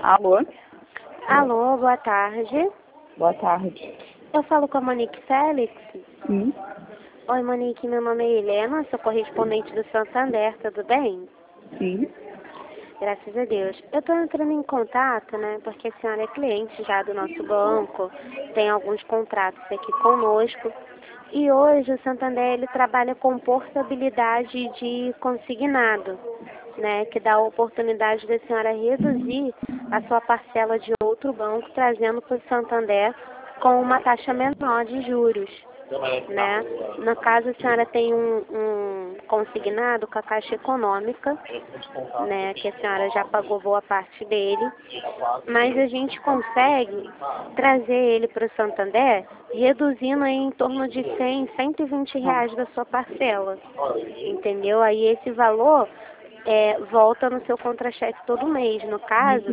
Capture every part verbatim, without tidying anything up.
Alô? Alô, boa tarde. Boa tarde. Eu falo com a Monique Félix. Sim. Oi, Monique, meu nome é Helena, sou correspondente do Santander, tudo bem? Sim. Graças a Deus. Eu estou entrando em contato, né, porque a senhora é cliente já do nosso banco, tem alguns contratos aqui conosco. E hoje o Santander ele trabalha com portabilidade de consignado, né, que dá a oportunidade da senhora reduzir a sua parcela de outro banco, trazendo para o Santander com uma taxa menor de juros, né? No caso, a senhora tem um, um consignado com a Caixa Econômica, né, que a senhora já pagou boa parte dele, mas a gente consegue trazer ele para o Santander reduzindo aí em torno de cem, cento e vinte reais da sua parcela, entendeu? Aí esse valor é, volta no seu contra-cheque todo mês, no caso...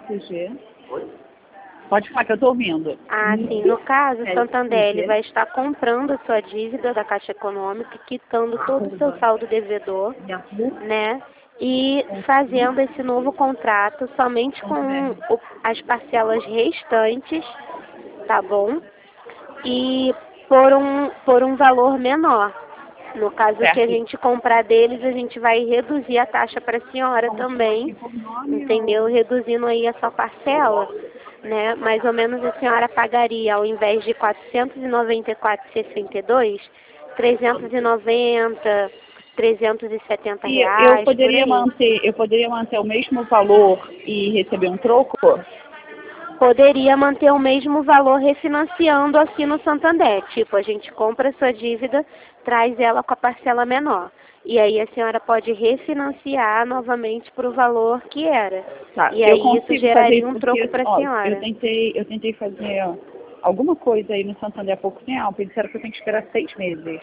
Pode falar que eu estou ouvindo. Ah, sim. No caso, o Santander ele vai estar comprando a sua dívida da Caixa Econômica, quitando todo o seu saldo devedor, né? E fazendo esse novo contrato somente com o, as parcelas restantes, tá bom? E por um, por um valor menor. No caso Certo. que a gente comprar deles, a gente vai reduzir a taxa para a senhora também, entendeu? Reduzindo aí a sua parcela, né? Mais ou menos a senhora pagaria, ao invés de quatrocentos e noventa e quatro reais e sessenta e dois centavos, trezentos e noventa, trezentos e setenta E reais, eu poderia por aí. manter, eu poderia manter o mesmo valor e receber um troco? Poderia manter o mesmo valor refinanciando aqui no Santander. Tipo, a gente compra a sua dívida, traz ela com a parcela menor. E aí a senhora pode refinanciar novamente para o valor que era. Tá, E eu aí isso consigo geraria fazer um isso troco porque, para a ó, senhora. eu tentei, eu tentei fazer ó, alguma coisa aí no Santander há pouco tempo e disseram que eu tenho que esperar seis meses.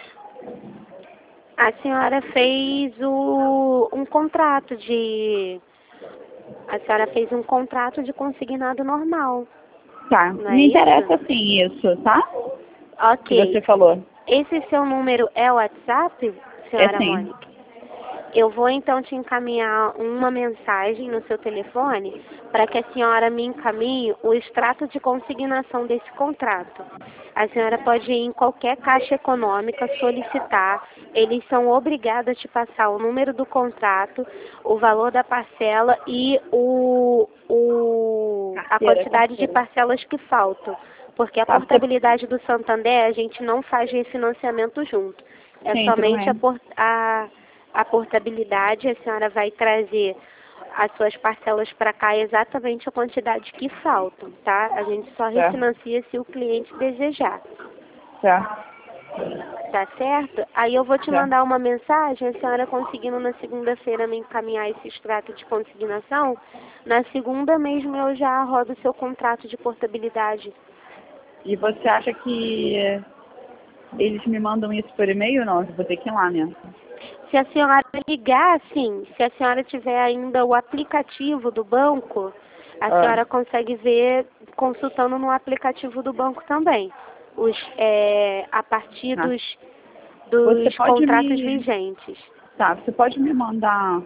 A senhora fez o, um contrato de... A senhora fez um contrato de consignado normal. Tá, Não é me interessa isso? sim isso, tá? Que Ok. você falou. Esse seu número é o WhatsApp, É senhora sim. Mônica? Eu vou então te encaminhar uma mensagem no seu telefone para que a senhora me encaminhe o extrato de consignação desse contrato. A senhora pode ir em qualquer caixa econômica solicitar. Eles são obrigados a te passar o número do contrato, o valor da parcela e o, o, a Carteira, quantidade de carteira. parcelas que faltam. Porque a Tá, você... portabilidade do Santander, a gente não faz refinanciamento junto. É Sim, tudo somente a, bem. por, a, a portabilidade, a senhora vai trazer as suas parcelas para cá exatamente a quantidade que faltam, tá? A gente só Tá, refinancia se o cliente desejar, tá, tá certo? Aí eu vou te tá. mandar uma mensagem, a senhora conseguindo na segunda-feira me encaminhar esse extrato de consignação, na segunda mesmo eu já rodo o seu contrato de portabilidade. E você acha que eles me mandam isso por e-mail ou não? Eu vou ter que ir lá mesmo. Se a senhora ligar, sim, se a senhora tiver ainda o aplicativo do banco, a Ah, senhora consegue ver consultando no aplicativo do banco também, os, é, a partir tá. dos, Você dos pode contratos me... vigentes. Tá, você pode me mandar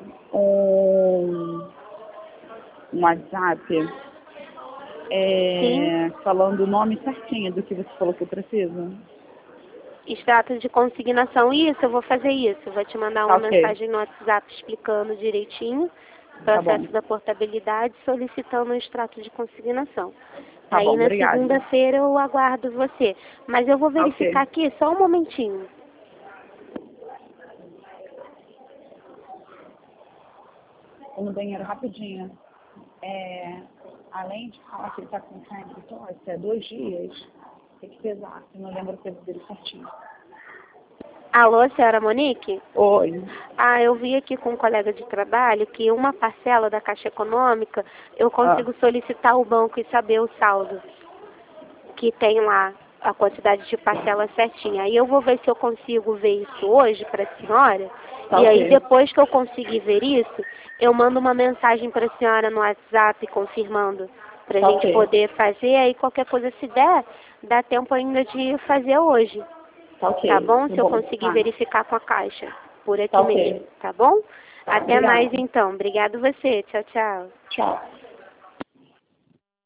um, um WhatsApp Sim, é, falando o nome certinho do que você falou que eu preciso? extrato de consignação. Isso, eu vou fazer isso. Eu vou te mandar Tá uma ok. mensagem no WhatsApp explicando direitinho o Tá bom. processo da portabilidade, solicitando o extrato de consignação. Tá Aí bom, na obrigada. segunda-feira eu aguardo você. Mas eu vou Tá ok. verificar aqui só um momentinho. Vou no banheiro rapidinho. É, além de falar que ele tá com febre e tosse há dois dias, tem que pesar, eu não lembro o peso dele certinho. Alô, senhora Monique? Oi. Ah, eu vi aqui com um colega de trabalho que uma parcela da Caixa Econômica eu Ah, consigo solicitar ao banco e saber o saldo que tem lá, a quantidade de parcela certinha. Aí eu vou ver se eu consigo ver isso hoje para a senhora. tá E aí ok. depois que eu conseguir ver isso, eu mando uma mensagem para a senhora no WhatsApp confirmando para a Tá gente ok. poder fazer. Aí qualquer coisa se der, dá tempo ainda de fazer hoje. Tá ok. Tá bom? Tá Se eu bom. conseguir Tá. verificar com a Caixa por Tá aqui mesmo. ok. Tá bom? Tá, Até mais obrigada. então. Obrigado você. Tchau, tchau. Tchau.